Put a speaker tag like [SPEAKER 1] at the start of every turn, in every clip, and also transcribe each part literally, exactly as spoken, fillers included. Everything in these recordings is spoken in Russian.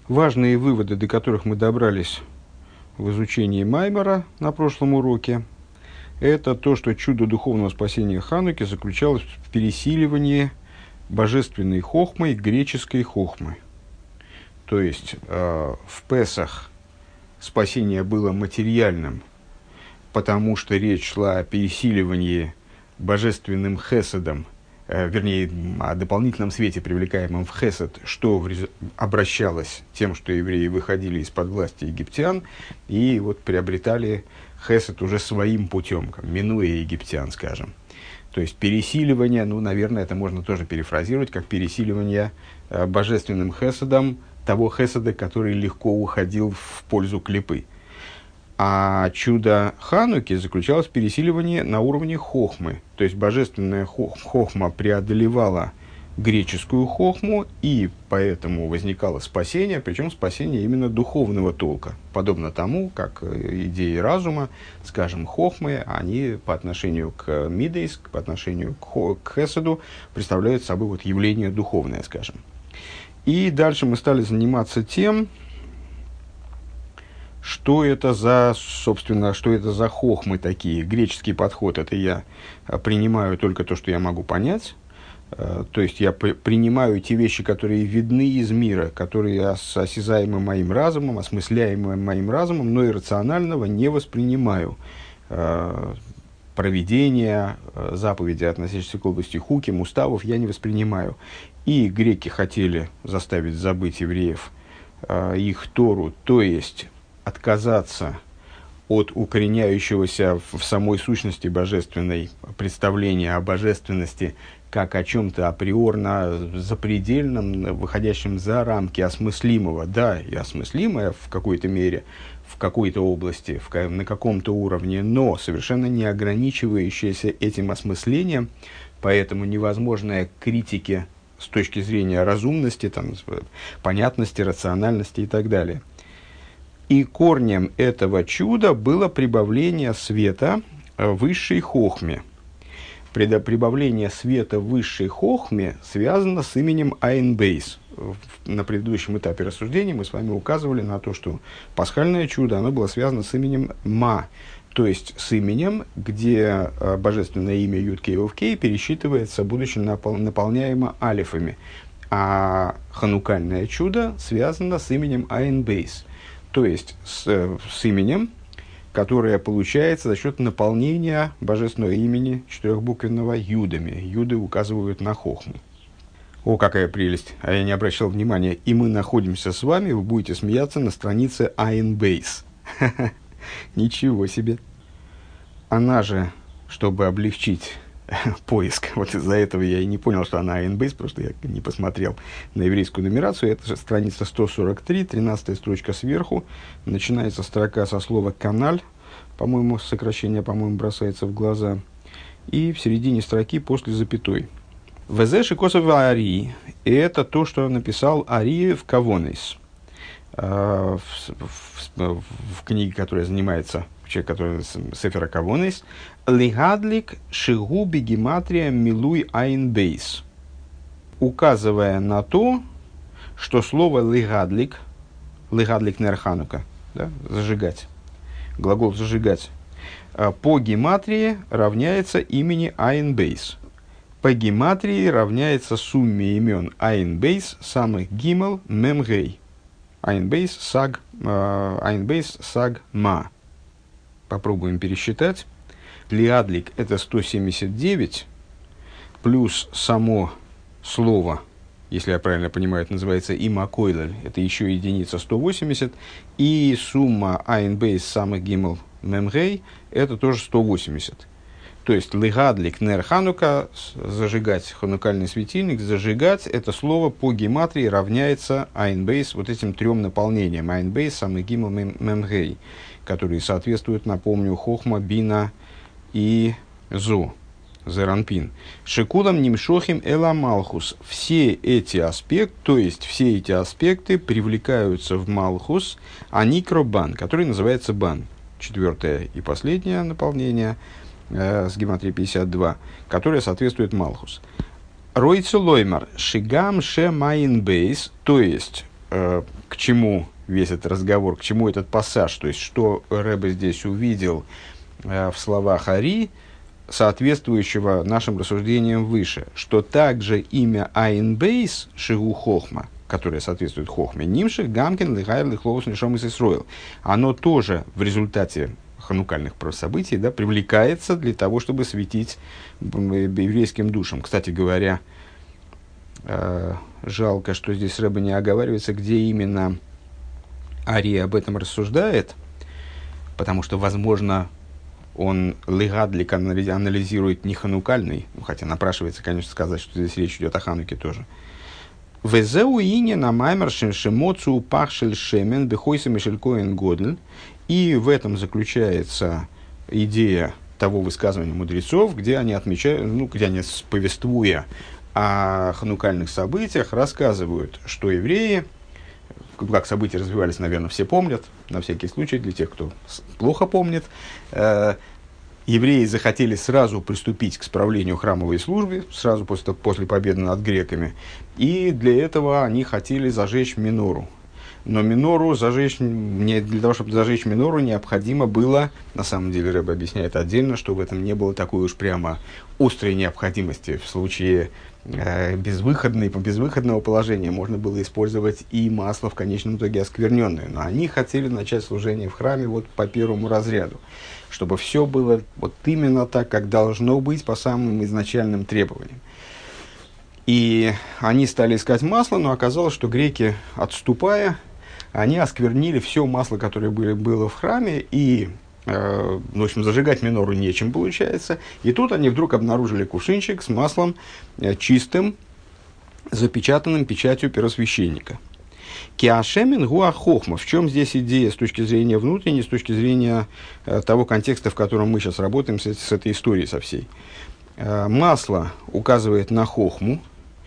[SPEAKER 1] Важные выводы, до которых мы добрались в изучении Маймера на прошлом уроке, это то, что чудо духовного спасения Хануки заключалось в пересиливании божественной хохмой греческой хохмы. То есть э, в Песах спасение было материальным, потому что речь шла о пересиливании божественным хеседом, э, вернее, о дополнительном свете, привлекаемом в хесед, что в рез... обращалось тем, что евреи выходили из-под власти египтян и вот приобретали хесед уже своим путем, минуя египтян, скажем. То есть пересиливание, ну, наверное, это можно тоже перефразировать, как пересиливание э, божественным хеседом того хеседа, который легко уходил в пользу клипы. А чудо Хануки заключалось в пересиливании на уровне хохмы. То есть божественная хохма преодолевала греческую хохму, и поэтому возникало спасение, причем спасение именно духовного толка. Подобно тому, как идеи разума, скажем, хохмы, они по отношению к мидейс, по отношению к, к хеседу, представляют собой вот явление духовное, скажем. И дальше мы стали заниматься тем, что это за, собственно, что это за хохмы такие. Греческий подход, это я принимаю только то, что я могу понять. То есть я принимаю те вещи, которые видны из мира, которые осязаемы моим разумом, осмысляемы моим разумом, но иррационального не воспринимаю. Провидения, заповеди, относящиеся к области хуким, уставов, я не воспринимаю. И греки хотели заставить забыть евреев их Тору, то есть отказаться от укореняющегося в самой сущности божественной представления о божественности как о чем-то априорно запредельном, выходящем за рамки осмыслимого. Да, и осмыслимое в какой-то мере, в какой-то области, в, на каком-то уровне, но совершенно не ограничивающееся этим осмыслением, поэтому невозможная критики с точки зрения разумности, там, понятности, рациональности и так далее. И корнем этого чуда было прибавление света высшей хохме. Прибавление света высшей хохме связано с именем Айн-Бейс. На предыдущем этапе рассуждений мы с вами указывали на то, что пасхальное чудо, оно было связано с именем Ма, то есть с именем, где божественное имя Юд-Кей-Вов-Кей пересчитывается, будучи наполняемо алифами. А ханукальное чудо связано с именем Айн-Бейс, то есть с, с именем, которое получается за счет наполнения божественного имени четырехбуквенного юдами. Юды указывают на хохму. О, какая прелесть! А я не обращал внимания. И мы находимся с вами, вы будете смеяться, на странице Айн-Бейс. Ничего себе! Она же, чтобы облегчить поиск, вот из-за этого я и не понял, что она Айн-Бейс, просто я не посмотрел на еврейскую нумерацию. Это же страница сто сорок три, тринадцатая строчка сверху. Начинается строка со слова «каналь», по-моему, сокращение, по-моему, бросается в глаза. И в середине строки после запятой. «Везе шикосова Арии» – это то, что написал Арии в Кавонейс. В, в, в, в книге, которая занимается, человек, который Сефера Кавонейс, «Лигадлик шигуби гематрия милуй айн-бейс», указывая на то, что слово «лигадлик», «лигадлик нер Ханука», да, зажигать, глагол «зажигать», по гематрии равняется имени айн-бейс. По гематрии равняется сумме имен айн-бейс самых гимел мемгей. Айн-бейс саг, айн-бейс саг ма. Попробуем пересчитать. Лиадлик – это сто семьдесят девять, плюс само слово, если я правильно понимаю, это называется имакойлель, это еще единица сто восемьдесят, и сумма айн-бейс самых гимел мемгей – это тоже сто восемьдесят. То есть лигадлик нер Ханука, зажигать ханукальный светильник, зажигать, это слово по гематрии равняется айн-бейс вот этим трем наполнениям. Айн-бейс самых гимел мемгей, которые соответствуют, напомню, хохма, бина и зо, зеранпин. Шекулам нимшохим эла малхус. Все эти аспекты, то есть все эти аспекты привлекаются в малхус, а никробан, который называется бан. Четвертое и последнее наполнение э, с гематрией пятьдесят два, которое соответствует малхус. Ройцу лоймар шигам ше майн бейс, то есть э, к чему весь этот разговор, к чему этот пассаж, то есть что Ребе здесь увидел э, в словах Ари, соответствующего нашим рассуждениям выше, что также имя Айн Бейс Шигу Хохма, которое соответствует Хохме, Нимших, Гамкин, Лихайр, Лихлоус, Лишом и Сисроил, оно тоже в результате ханукальных событий, да, привлекается для того, чтобы светить еврейским душам. Кстати говоря, э, жалко, что здесь Ребе не оговаривается, где именно Ари об этом рассуждает, потому что, возможно, он легадлик анализирует не ханукальный, хотя напрашивается, конечно, сказать, что здесь речь идет о Хануке тоже. «Везеу ине на маймершем шемоцу пахшель шемен бехойса мишелькоин годль». И в этом заключается идея того высказывания мудрецов, где они отмечают, ну, где они, повествуя о ханукальных событиях, рассказывают, что евреи, как события развивались, наверное, все помнят, на всякий случай, для тех, кто плохо помнит, э, евреи захотели сразу приступить к справлению храмовой службы, сразу после, после победы над греками, и для этого они хотели зажечь минору. Но минору зажечь, не, для того, чтобы зажечь минору, необходимо было, на самом деле Ребе объясняет отдельно, что в этом не было такой уж прямо острой необходимости. В случае э, безвыходной, безвыходного положения можно было использовать и масло в конечном итоге оскверненное. Но они хотели начать служение в храме вот по первому разряду, чтобы все было вот именно так, как должно быть по самым изначальным требованиям. И они стали искать масло, но оказалось, что греки, отступая, они осквернили все масло, которое были, было в храме, и, э, в общем, зажигать минору нечем получается. И тут они вдруг обнаружили кувшинчик с маслом э, чистым, запечатанным печатью первосвященника. Киашемин гуа хохма. В чем здесь идея с точки зрения внутренней, с точки зрения э, того контекста, в котором мы сейчас работаем с, с этой историей со всей? Э, масло указывает на хохму.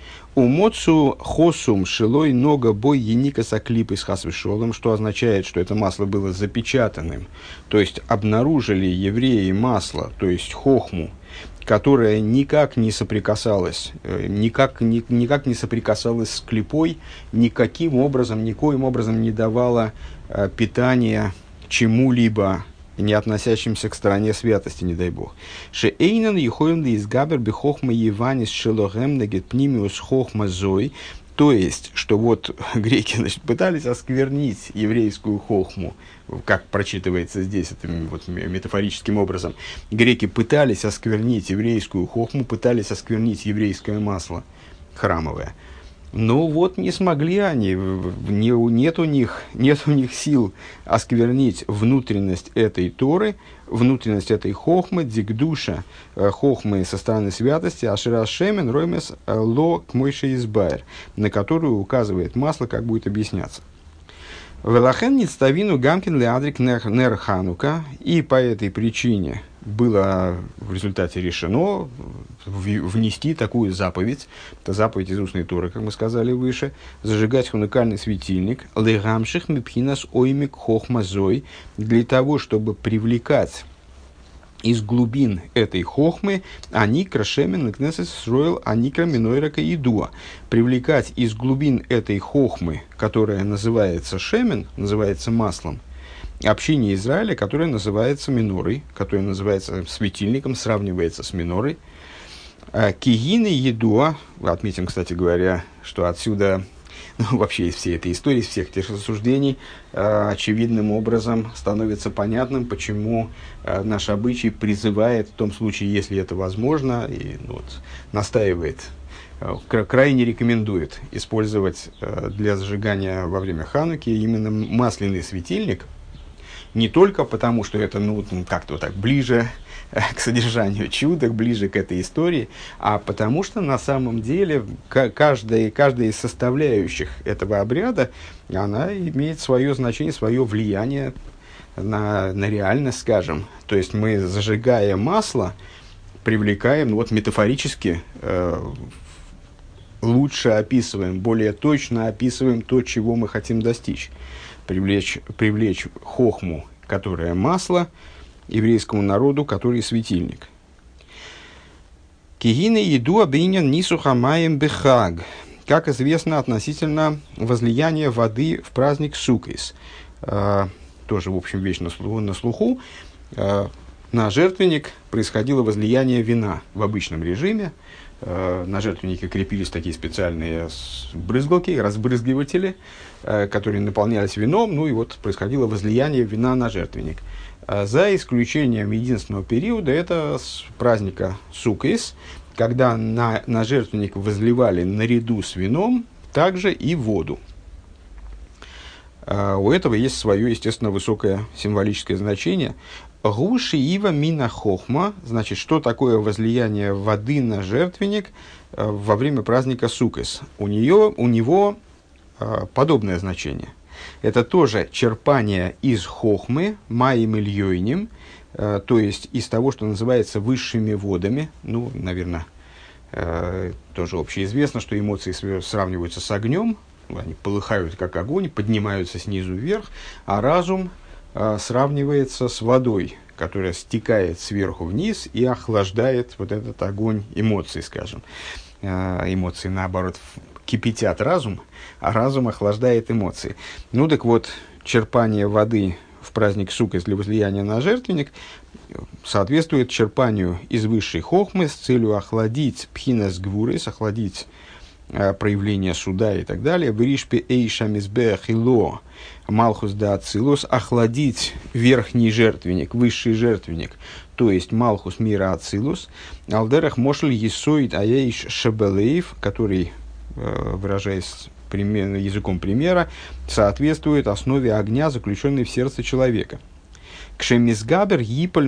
[SPEAKER 1] Умоцу хосум шилой нога бой еника соклипой с хасвешолом, что означает, что это масло было запечатанным. То есть обнаружили евреи масло, то есть хохму, которая никак не соприкасалась, никак, ни, никак не соприкасалась с клипой, никаким образом, никоим образом не давала э, питания чему-либо, не относящимся к стороне святости, не дай бог. Шеэйнан ехоем ли изгабер бихохма еванис шелохем нагет пнимиус хохма зой. То есть, что вот греки, значит, пытались осквернить еврейскую хохму, как прочитывается здесь этим вот метафорическим образом. Греки пытались осквернить еврейскую хохму, пытались осквернить еврейское масло храмовое. Ну вот не смогли они, не, нет, у них, нет у них сил осквернить внутренность этой Торы, внутренность этой хохмы, дикдуша, хохмы со стороны святости, ашира шемен роймес ло кмойше избайр, на которую указывает масло, как будет объясняться. Велахен ництавину гамкин леадрик нер ханука, и по этой причине было в результате решено внести такую заповедь, это заповедь из устной Торы, как мы сказали выше, зажигать ханукальный светильник, легамших мипхинас оймик хохмазой, для того, чтобы привлекать из глубин этой хохмы аникра шемен кнесес строил аникра минойрака идуа, привлекать из глубин этой хохмы, которая называется шемен, называется маслом, общение Израиля, которое называется минорой, которое называется светильником, сравнивается с минорой. Кигины едуа, отметим, кстати говоря, что отсюда, ну, вообще из всей этой истории, из всех этих рассуждений, очевидным образом становится понятным, почему наш обычай призывает, в том случае, если это возможно, и ну, вот, настаивает, крайне рекомендует использовать для зажигания во время Хануки именно масляный светильник. Не только потому, что это ну, как-то вот так ближе к содержанию чуда, ближе к этой истории, а потому что на самом деле каждая, каждая из составляющих этого обряда, она имеет свое значение, свое влияние на, на реальность, скажем. То есть мы, зажигая масло, привлекаем, ну, вот метафорически э, лучше описываем, более точно описываем то, чего мы хотим достичь. Привлечь, привлечь хохму, которая масло, еврейскому народу, который светильник. Кигины еду обинен нисуха маем бехаг. как известно, относительно возлияния воды в праздник Суккос. Тоже, в общем, вещь на слуху. На, слуху. На жертвенник происходило возлияние вина в обычном режиме. На жертвеннике крепились такие специальные брызгалки, разбрызгиватели, которые наполнялись вином. Ну и вот происходило возлияние вина на жертвенник. За исключением единственного периода, это с праздника Суккос, когда на, на жертвенник возливали наряду с вином также и воду. У этого есть свое, естественно, высокое символическое значение. Гуши ива мина хохма, значит, что такое возлияние воды на жертвенник во время праздника Суккос? У, нее, у него подобное значение. Это тоже черпание из хохмы, маим ильёйним, то есть из того, что называется высшими водами. Ну, наверное, тоже общеизвестно, что эмоции сравниваются с огнем. Они полыхают, как огонь, поднимаются снизу вверх, а разум э, сравнивается с водой, которая стекает сверху вниз и охлаждает вот этот огонь эмоций, скажем. Э, эмоции, наоборот, кипятят разум, а разум охлаждает эмоции. Ну так вот, черпание воды в праздник Суккос для возлияния на жертвенник соответствует черпанию из высшей хохмы с целью охладить пхинас гвурес, охладить проявление суда и так далее, виришпе эйша мизбех ило малхус да ацилус, охладить верхний жертвенник, высший жертвенник, то есть малхус мира ацилус, алдерах мошель есоид аяиш шабелеев, который, выражаясь пример, языком примера, соответствует основе огня, заключенной в сердце человека. Кшемизгабер yiполь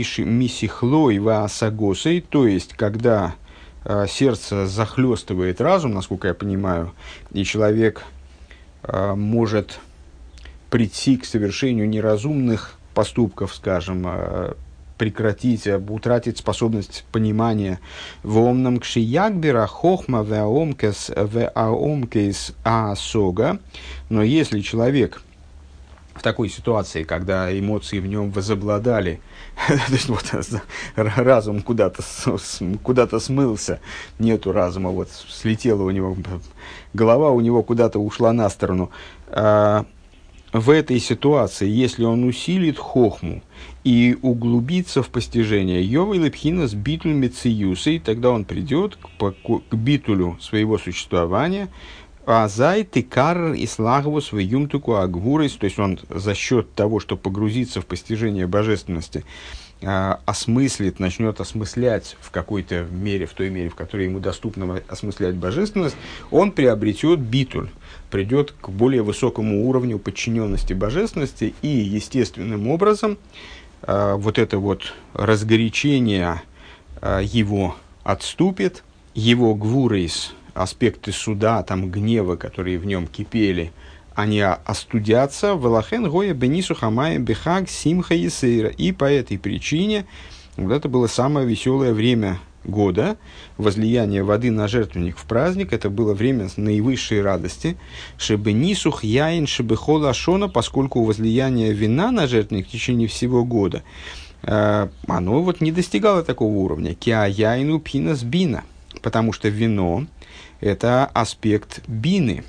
[SPEAKER 1] мисихлой ваасагосой, то есть когда сердце захлестывает разум, насколько я понимаю, и человек э, может прийти к совершению неразумных поступков, скажем, э, прекратить, э, утратить способность понимания. «Вомнам кшиягбера хохма веаомкес веаомкес аасога». Но если человек в такой ситуации, когда эмоции в нем возобладали, то есть вот разум куда-то, куда-то смылся, нету разума, вот слетела у него, голова у него куда-то ушла на сторону. А в этой ситуации, если он усилит хохму и углубится в постижение йовой лепхинас битуль мециюсой, тогда он придет к, к битулю своего существования, Азай тикар и слагвус в юмтуку агвурис, то есть он за счет того, что погрузится в постижение божественности, э, осмыслит, начнет осмыслять в какой-то мере, в той мере, в которой ему доступно осмыслять божественность, он приобретет битуль, придет к более высокому уровню подчиненности божественности, и естественным образом э, вот это вот разгорячение э, его отступит, его гвурис, аспекты суда, там, гнева, которые в нем кипели, они остудятся. «Велахен гоя бенису хамаем бехаг симха есейра». И по этой причине, вот это было самое веселое время года, возлияние воды на жертвенник в праздник, это было время наивысшей радости. «Шебенисух яин шебехол ашона», поскольку возлияние вина на жертвенник в течение всего года, э, оно вот не достигало такого уровня. «Киа яину пинас бина», потому что вино — это аспект бины,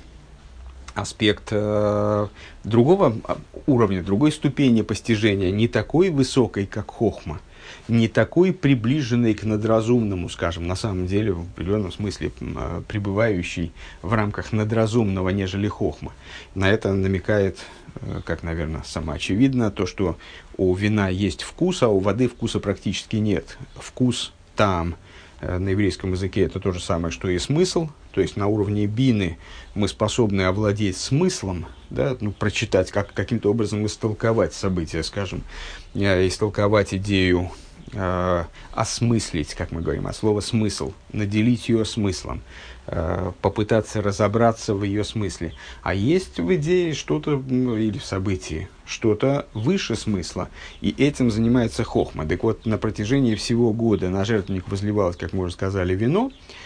[SPEAKER 1] аспект э, другого уровня, другой ступени постижения, не такой высокой, как хохма, не такой приближенный к надразумному, скажем, на самом деле, в определенном смысле э, пребывающий в рамках надразумного, нежели хохма. На это намекает, э, как, наверное, самоочевидно, то, что у вина есть вкус, а у воды вкуса практически нет. Вкус там, на еврейском языке, это то же самое, что и смысл. То есть на уровне бины мы способны овладеть смыслом, да, ну, прочитать, как, каким-то образом истолковать события, скажем, истолковать идею, э, осмыслить, как мы говорим, от слова смысл, наделить ее смыслом, э, попытаться разобраться в ее смысле. А есть в идее что-то, ну, или в событии, что-то выше смысла, и этим занимается хохма. Так вот, на протяжении всего года на жертвенник возливалось, как мы уже сказали, вино,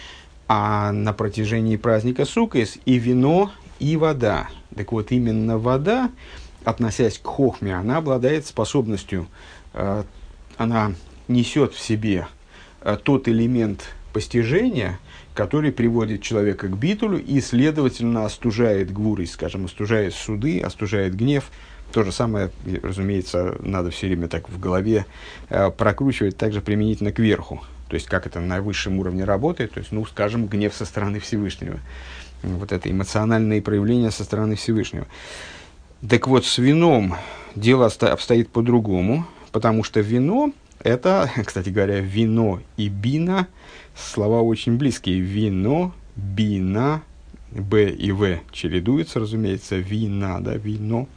[SPEAKER 1] а на протяжении праздника Суккос и вино, и вода. Так вот, именно вода, относясь к хохме, она обладает способностью, э, она несет в себе э, тот элемент постижения, который приводит человека к битулю и, следовательно, остужает гвурой, скажем, остужает суды, остужает гнев. То же самое, разумеется, надо все время так в голове э, прокручивать, также применительно к верху. То есть, как это на высшем уровне работает, то есть, ну, скажем, гнев со стороны Всевышнего. Вот это эмоциональные проявления со стороны Всевышнего. Так вот, с вином дело обстоит по-другому, потому что вино, это, кстати говоря, вино и бина, слова очень близкие. Вино, бина, б и в чередуются, разумеется, вина, да, вино.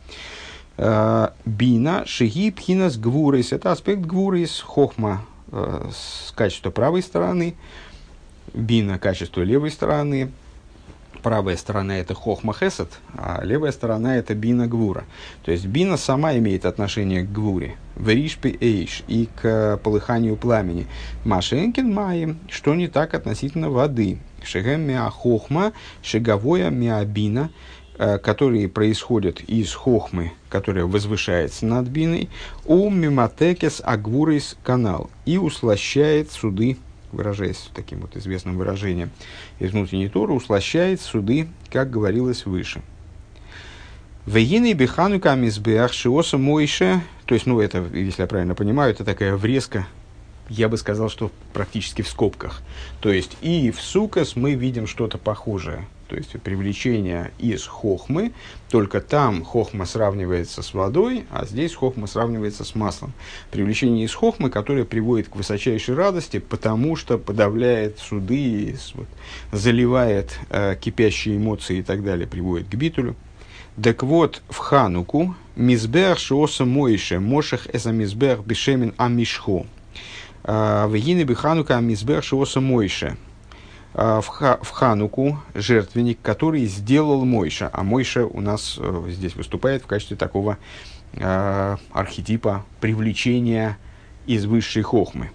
[SPEAKER 1] Бина, шиги, пхинас, гвурис, это аспект гвурис, хохма, с качества правой стороны, бина, качество левой стороны. Правая сторона – это хохма хесед, а левая сторона – это бина гвура. То есть бина сама имеет отношение к гвуре, веришпи эйш, и к полыханию пламени. Машенкин маем, что не так относительно воды. Шегем миа хохма, шеговоя миа бина, которые происходят из хохмы, которая возвышается над биной, у миматекес агвурис канал, и услощает суды, выражаясь таким вот известным выражением из внутренней Торы, услощает суды, как говорилось выше. Вегины биханука мизбеах шиоса мойше, то есть, ну, это, если я правильно понимаю, это такая врезка, я бы сказал, что практически в скобках. То есть, и в Суккос мы видим что-то похожее. То есть, привлечение из хохмы, только там хохма сравнивается с водой, а здесь хохма сравнивается с маслом. Привлечение из хохмы, которое приводит к высочайшей радости, потому что подавляет суды, вот, заливает э, кипящие эмоции и так далее, приводит к битулю. Так вот, в Хануку мизбех шооса моише, мошех эса мизбех бешемин амишхо. В Гине биханука мизбех шооса моише. В, ха, в Хануку жертвенник, который сделал Мойша. А Мойша у нас э, здесь выступает в качестве такого э, архетипа привлечения из высшей хохмы.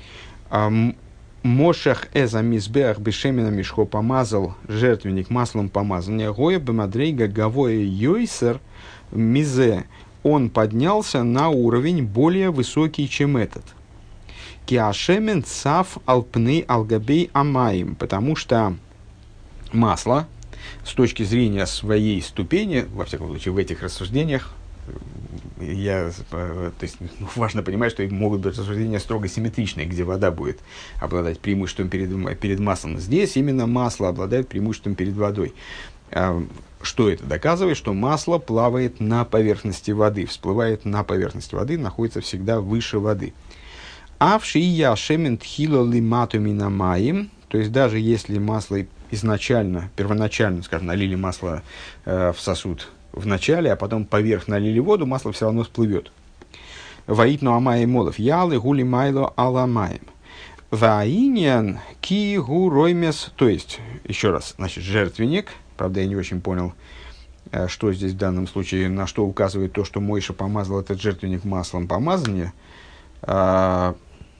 [SPEAKER 1] Мошах эза мизбех бешемина мишхо, помазал жертвенник маслом помазания. Гоя бемадрейга гавоя йойсер мизе. Он поднялся на уровень более высокий, чем этот. Киашемен цаф алпны алгабей амаим, потому что масло с точки зрения своей ступени, во всяком случае в этих рассуждениях, я, то есть, ну, важно понимать, что могут быть рассуждения строго симметричные, где вода будет обладать преимуществом перед, перед маслом. Здесь именно масло обладает преимуществом перед водой. Что это доказывает? Что масло плавает на поверхности воды, всплывает на поверхности воды, находится всегда выше воды. Авшия шемент хило лимату минамаим, то есть даже если масло изначально, первоначально, скажем, налили масло э, в сосуд в начале, а потом поверх налили воду, масло все равно всплывет. Ваитну амаим молов, ялы гули майло аламаим. Ваиньян ки гу роймес, то есть, еще раз, значит, жертвенник, правда, я не очень понял, э, что здесь в данном случае, на что указывает то, что Мойша помазал этот жертвенник маслом помазания. Uh,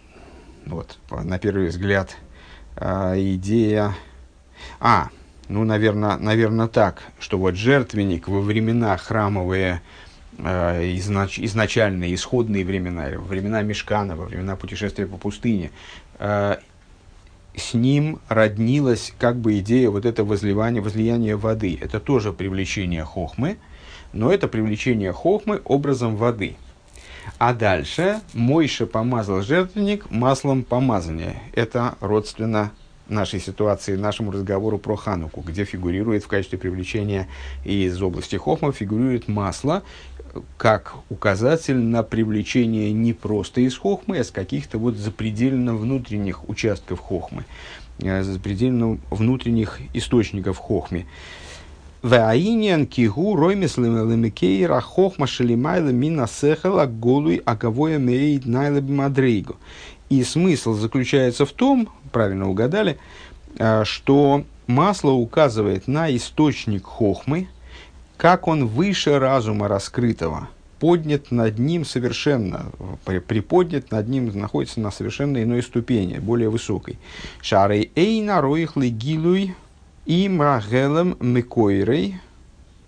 [SPEAKER 1] вот, на первый взгляд, uh, идея... А, ну, наверное, наверное, так, что вот жертвенник во времена храмовые, uh, изнач, изначальные, исходные времена, во времена Мишкана, во времена путешествия по пустыне, uh, с ним роднилась как бы идея вот это возливания, возлияния воды. Это тоже привлечение хохмы, но это привлечение хохмы образом воды. А дальше Мойша помазал жертвенник маслом помазания. Это родственно нашей ситуации, нашему разговору про Хануку, где фигурирует в качестве привлечения из области хохмы, фигурирует масло как указатель на привлечение не просто из хохмы, а с каких-то вот запредельно внутренних участков хохмы, запредельно внутренних источников хохмы. Ваиньян кигу роймес лемекейра хохма шелимайла мина сехала голуй аговоя меид найла бимадрейгу. И смысл заключается в том, правильно угадали, что масло указывает на источник хохмы, как он выше разума раскрытого, поднят над ним совершенно, приподнят над ним, находится на совершенно иной ступени, более высокой. Шарей эйна роихлы гилуй и мрагелем мекойрей,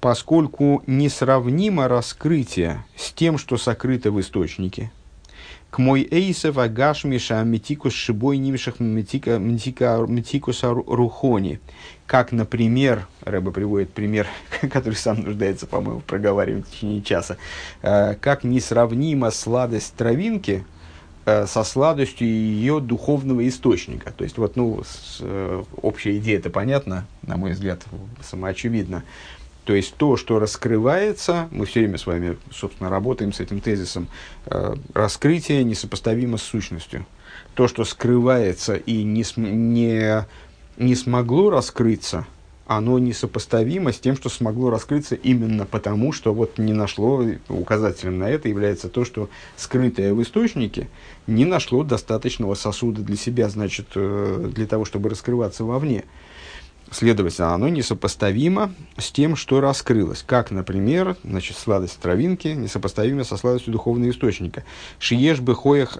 [SPEAKER 1] поскольку несравнимо раскрытие с тем, что сокрыто в источнике. К мой эйсов агашмиша метикус шибой нимших метикус рухони. Как, например, Рэбе приводит пример, который сам нуждается, по-моему, в проговаривании в течение часа, как несравнима сладость травинки со сладостью ее духовного источника. То есть, вот, ну, с, э, общая идея это понятна, на мой взгляд, самоочевидно. То есть, то, что раскрывается, мы все время с вами, собственно, работаем с этим тезисом, э, раскрытие несопоставимо с сущностью. То, что скрывается и не, не, не смогло раскрыться, оно несопоставимо с тем, что смогло раскрыться именно потому, что вот не нашло, указателем на это является то, что скрытое в источнике не нашло достаточного сосуда для себя, значит, для того, чтобы раскрываться вовне. Следовательно, оно несопоставимо с тем, что раскрылось. Как, например, значит, сладость травинки несопоставима со сладостью духовного источника. Шиеш бы коях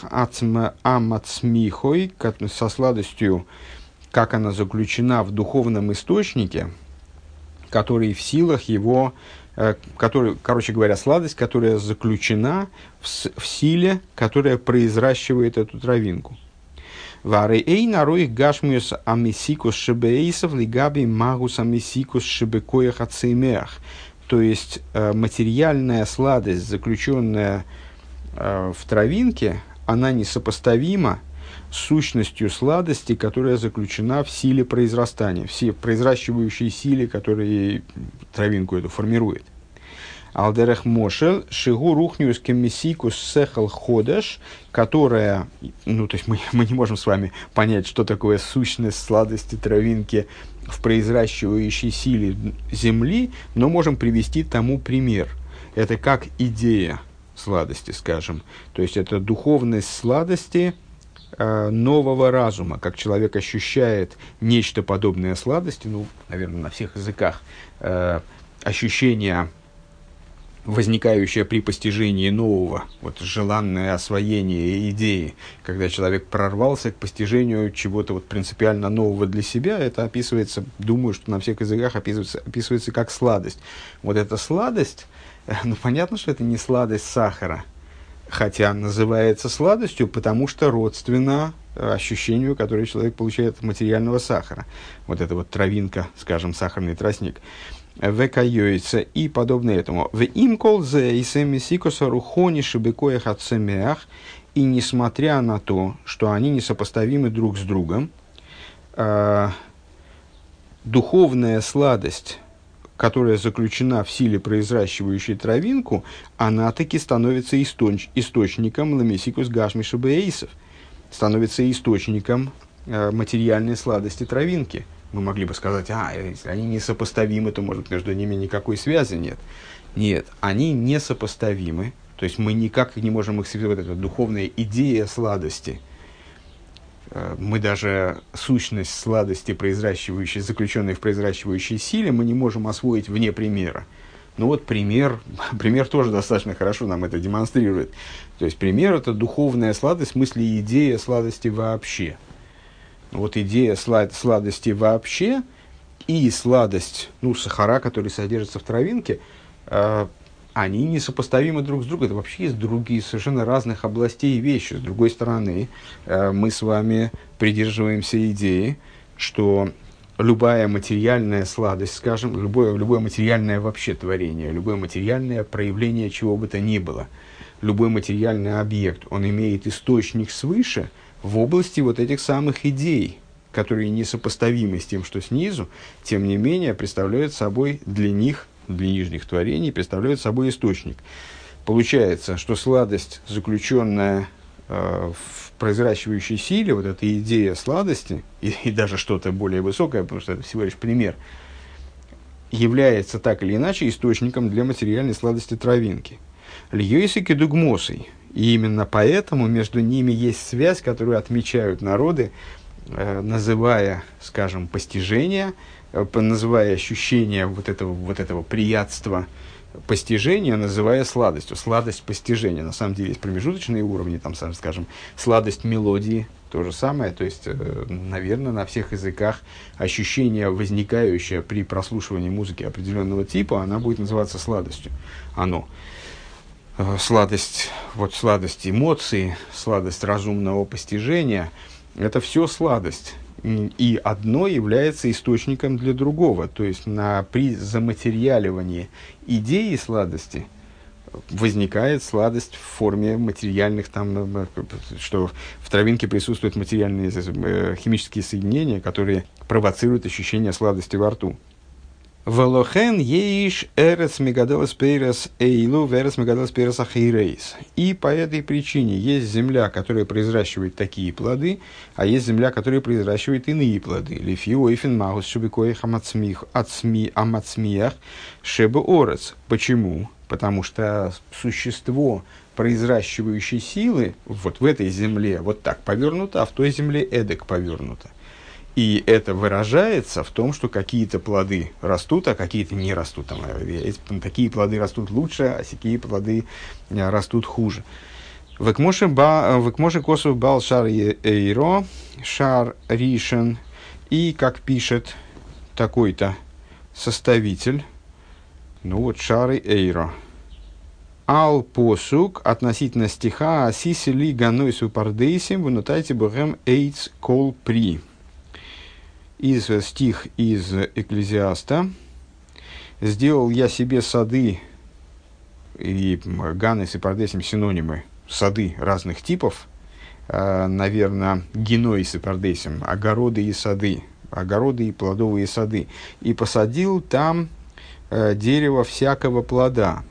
[SPEAKER 1] амацмихой, со сладостью, как она заключена в духовном источнике, который в силах его, э, который, короче говоря, сладость, которая заключена в, в силе, которая произращивает эту травинку. Варей нарой гашмиус амисикус шебеисов лигаби магус амисикус шебекоях ацеймеах. То есть э, материальная сладость, заключенная э, в травинке, она несопоставима сущностью сладости, которая заключена в силе произрастания, в силе, произращивающей силе, которая травинку эту формирует. Алдерех мошел шигу рухниус кемисикус сехал ходеш, которая, ну, то есть мы, мы не можем с вами понять, что такое сущность сладости травинки в произращивающей силе земли, но можем привести тому пример. Это как идея сладости, скажем. То есть это духовность сладости нового разума, как человек ощущает нечто подобное сладости, ну, наверное, на всех языках, э, ощущение, возникающее при постижении нового, вот желанное освоение идеи, когда человек прорвался к постижению чего-то вот принципиально нового для себя, это описывается, думаю, что на всех языках описывается, описывается как сладость. Вот эта сладость, ну, понятно, что это не сладость сахара, хотя называется сладостью, потому что родственно ощущению, которое человек получает от материального сахара. Вот эта вот травинка, скажем, сахарный тростник. Векайоица и подобное этому. В имкол зе и семисикоса рухони шибекоях ацемеах. И несмотря на то, что они несопоставимы друг с другом, э, духовная сладость, которая заключена в силе произращивающей травинку, она таки становится источ- источником ламесикус гашмиша беэйсов, становится источником э, материальной сладости травинки. Мы могли бы сказать, а, если они несопоставимы, то, может, между ними никакой связи нет. Нет, они несопоставимы, то есть мы никак не можем их связать, вот эта духовная идея сладости. Мы даже сущность сладости, произращивающей, заключенной в произращивающей силе, мы не можем освоить вне примера. Ну вот пример, пример тоже достаточно хорошо нам это демонстрирует. То есть пример – это духовная сладость, в смысле идея сладости вообще. Вот идея слад, сладости вообще и сладость, ну, сахара, который содержится в травинке, э, они несопоставимы друг с другом. Это вообще из других, совершенно разных областей вещи. С другой стороны, э, мы с вами придерживаемся идеи, что любая материальная сладость, скажем, любое, любое материальное вообще творение, любое материальное проявление чего бы то ни было, любой материальный объект, он имеет источник свыше в области вот этих самых идей, которые несопоставимы с тем, что снизу, тем не менее представляют собой для них, для нижних творений, представляют собой источник. Получается, что сладость, заключенная э, в произращивающей силе, вот эта идея сладости, и, и даже что-то более высокое, потому что это всего лишь пример, является так или иначе источником для материальной сладости травинки. Льёйсы кедугмосой. И именно поэтому между ними есть связь, которую отмечают народы, э, называя, скажем, постижение, э, называя ощущение вот этого, вот этого приятства постижения, называя сладостью. Сладость постижения. На самом деле есть промежуточные уровни, там, скажем, сладость мелодии, то же самое. То есть, э, наверное, на всех языках ощущение, возникающее при прослушивании музыки определенного типа, она будет называться сладостью. Оно. сладость, вот сладость эмоций, сладость разумного постижения, это все сладость. И одно является источником для другого. То есть на, при заматериаливании идеи сладости возникает сладость в форме материальных, там, что в травинке присутствуют материальные химические соединения, которые провоцируют ощущение сладости во рту. Велохен еиш эрес мегаделес пейрес эйлу верес мегаделес пейрес ахирейс. И по этой причине есть земля, которая произращивает такие плоды, а есть земля, которая произращивает иные плоды. Лифи ойфен магус шубикоих амацмих ацми амацмиях шебе орец. Почему? Потому что существо произращивающей силы вот в этой земле вот так повернуто, а в той земле эдак повернуто. И это выражается в том, что какие-то плоды растут, а какие-то не растут. Там, такие плоды растут лучше, а сякие плоды растут хуже. Векмоше косов бал шар эйро, шар ришен. И, как пишет такой-то составитель, ну вот шары эйро. Ал посук относительно стиха асиси ли ганойсу пардейсим вынутайте богем эйц кол при. Из стих из Экклезиаста. «Сделал я себе сады», и ганес и пардесим синонимы, сады разных типов, э, наверное, генойс и пардесим, огороды и сады, огороды и плодовые сады, и посадил там э, дерево всякого плода.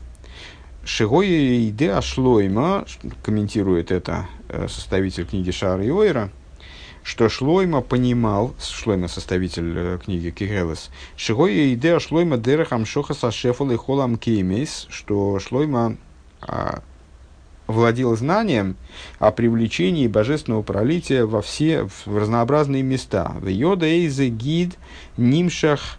[SPEAKER 1] Шигой иде ашлойма, комментирует это э, составитель книги Шаар и Ойра, что Шлойма понимал, Шлойма составитель э, книги Кигелес, Шигой идея Шлойма дерех амшоха сашефал и холам кеймейс, что Шлойма а, владел знанием о привлечении божественного пролития во все в разнообразные места. В йода эйзе гид нимшах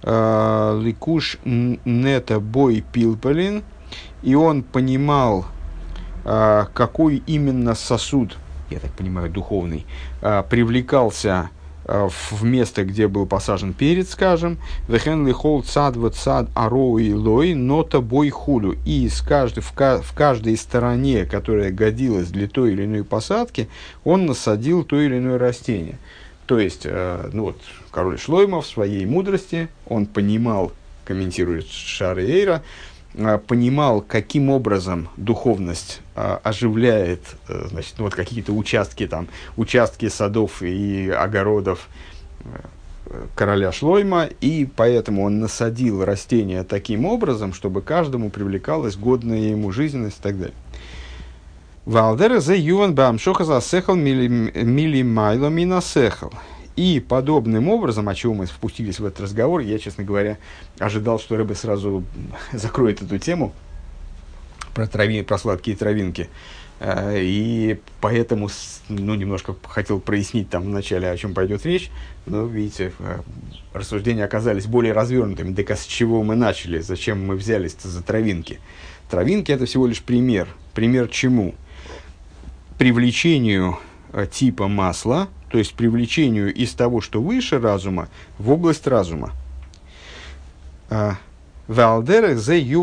[SPEAKER 1] ликуш нета бой пилпалин, и он понимал, а, какой именно сосуд, я так понимаю, духовный, привлекался в место, где был посажен перец, скажем, «Вехен лихол цад вот цад арои лой, нота бой худу». И с каждой, в, в каждой стороне, которая годилась для той или иной посадки, он насадил то или иное растение. То есть, ну вот, король Шлойма в своей мудрости, он понимал, комментирует Шаар и Эйра, понимал, каким образом духовность а, оживляет, а, значит, ну, вот какие-то участки, там, участки садов и огородов а, короля Шлойма, и поэтому он насадил растения таким образом, чтобы каждому привлекалась годная ему жизненность и так далее. Валдер зе юван бамшоха засехал милимайло минасехал. И подобным образом, о чем мы впустились в этот разговор, я, честно говоря, ожидал, что Ребе сразу закроет эту тему про, трави, про сладкие травинки. И поэтому ну, немножко хотел прояснить там вначале, о чем пойдет речь. Но, видите, рассуждения оказались более развернутыми. Так а с чего мы начали? Зачем мы взялись за травинки? Травинки – это всего лишь пример. Пример чему? Привлечению типа масла, то есть привлечению из того, что выше разума, в область разума. И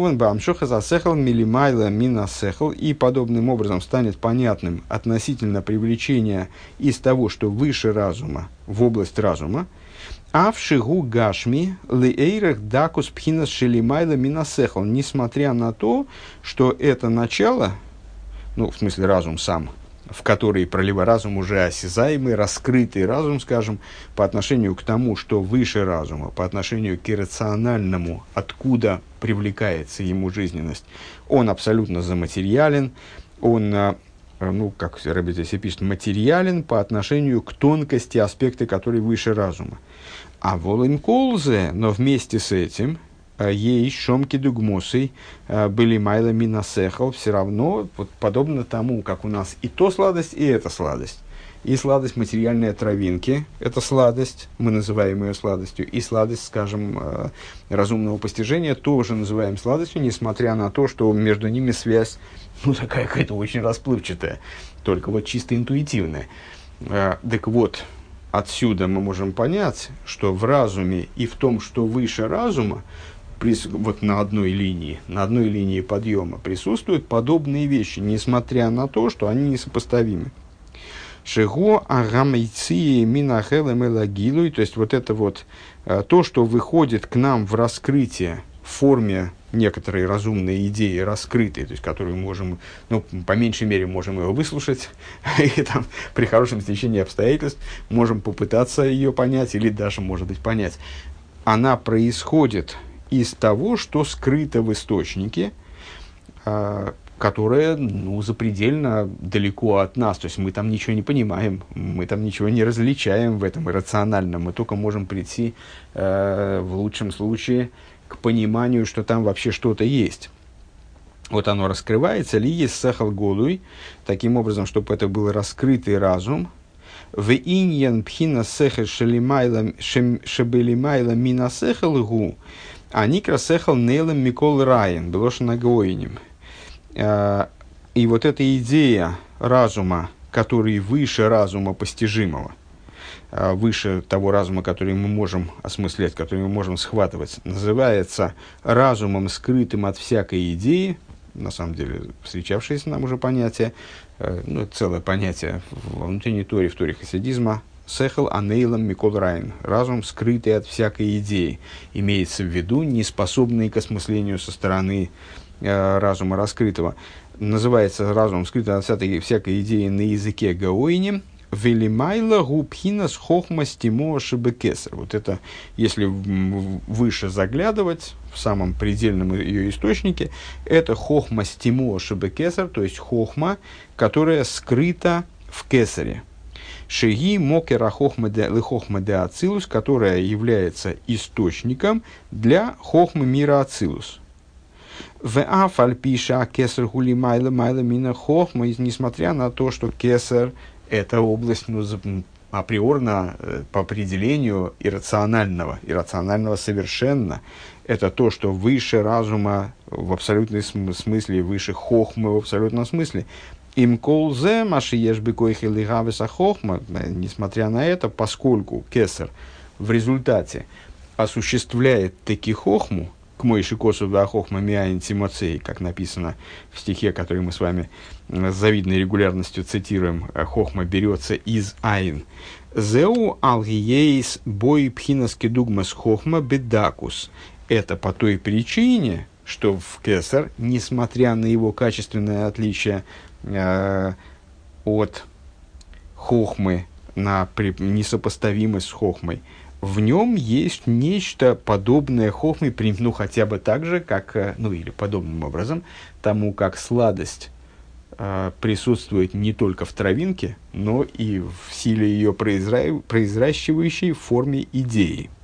[SPEAKER 1] подобным образом станет понятным относительно привлечения из того, что выше разума, в область разума. А в шигу гашми лейрах дакус пхинас шелимайла минасехал, несмотря на то, что это начало, ну, в смысле разум сам, в который пролива разум уже осязаемый, раскрытый разум, скажем, по отношению к тому, что выше разума, по отношению к иррациональному, откуда привлекается ему жизненность, он абсолютно заматериален, он, ну, как Ребе здесь и пишет, материален по отношению к тонкости аспекта, который выше разума. А волим колзе, но вместе с этим, ей шомки дугмосой были майла минасехал, все равно, вот, подобно тому, как у нас и то сладость, и эта сладость. И сладость материальной травинки, это сладость, мы называем ее сладостью, и сладость, скажем, разумного постижения тоже называем сладостью, несмотря на то, что между ними связь, ну, такая какая-то очень расплывчатая, только вот чисто интуитивная. Так вот, отсюда мы можем понять, что в разуме и в том, что выше разума, прис, вот на одной линии, на одной линии подъема присутствуют подобные вещи, несмотря на то, что они несопоставимы. Шего агамейции минахелем элагилуй, то есть вот это вот то, что выходит к нам в раскрытие в форме некоторые разумные идеи, раскрытые, то есть которые можем, ну, по меньшей мере, можем его выслушать, и там, при хорошем стечении обстоятельств можем попытаться ее понять, или даже, может быть, понять. Она происходит из того, что скрыто в источнике, которое, ну, запредельно далеко от нас. То есть мы там ничего не понимаем, мы там ничего не различаем в этом иррациональном. Мы только можем прийти, э, в лучшем случае, к пониманию, что там вообще что-то есть. Вот оно раскрывается, ли есть сахал голуй, таким образом, чтобы это был раскрытый разум. В иньян пхина сехал шебелимайла мина сехал гу, а никра сехал нейлем микол райен, белошна гоинем. И вот эта идея разума, который выше разума постижимого, выше того разума, который мы можем осмыслять, который мы можем схватывать, называется разумом, скрытым от всякой идеи, на самом деле встречавшееся нам уже понятие, ну, целое понятие во внутренней торе, в торе хасидизма, сехал анейлам микол райн, разум, скрытый от всякой идеи, имеется в виду неспособный к осмыслению со стороны разума раскрытого. Называется разум, скрытый от всякой, всякой идеи на языке гаойни. Велимайла губхинас хохма стимо шебекесер. Вот это, если выше заглядывать, в самом предельном ее источнике, это хохма стимо шебекесер, то есть хохма, которая скрыта в кесаре. Шеги мокера хохма де ацилус, которая является источником для хохмы мира ацилус. В афальпиша кесар хули майла майла мина хохма, несмотря на то, что кесар — это область, ну, априорно, по определению, иррационального, иррационального совершенно. Это то, что выше разума в абсолютном смысле, выше хохмы в абсолютном смысле. Им колзе машиеш бекойхи лигавеса хохма, несмотря на это, поскольку кесар в результате осуществляет таки хохму, к Мойши Косу да хохма миаин тимоцей, как написано в стихе, который мы с вами с завидной регулярностью цитируем, хохма берется из айн. Зеу алгиейс бой пхинаски дугмас хохма бедакус. Это по той причине, что в кесар, несмотря на его качественное отличие э, от хохмы, на при, несопоставимость с хохмой, в нем есть нечто подобное хохме, ну, хотя бы так же, как, ну, или подобным образом, тому, как сладость э, присутствует не только в травинке, но и в силе ее произра... произращивающей в форме идеи.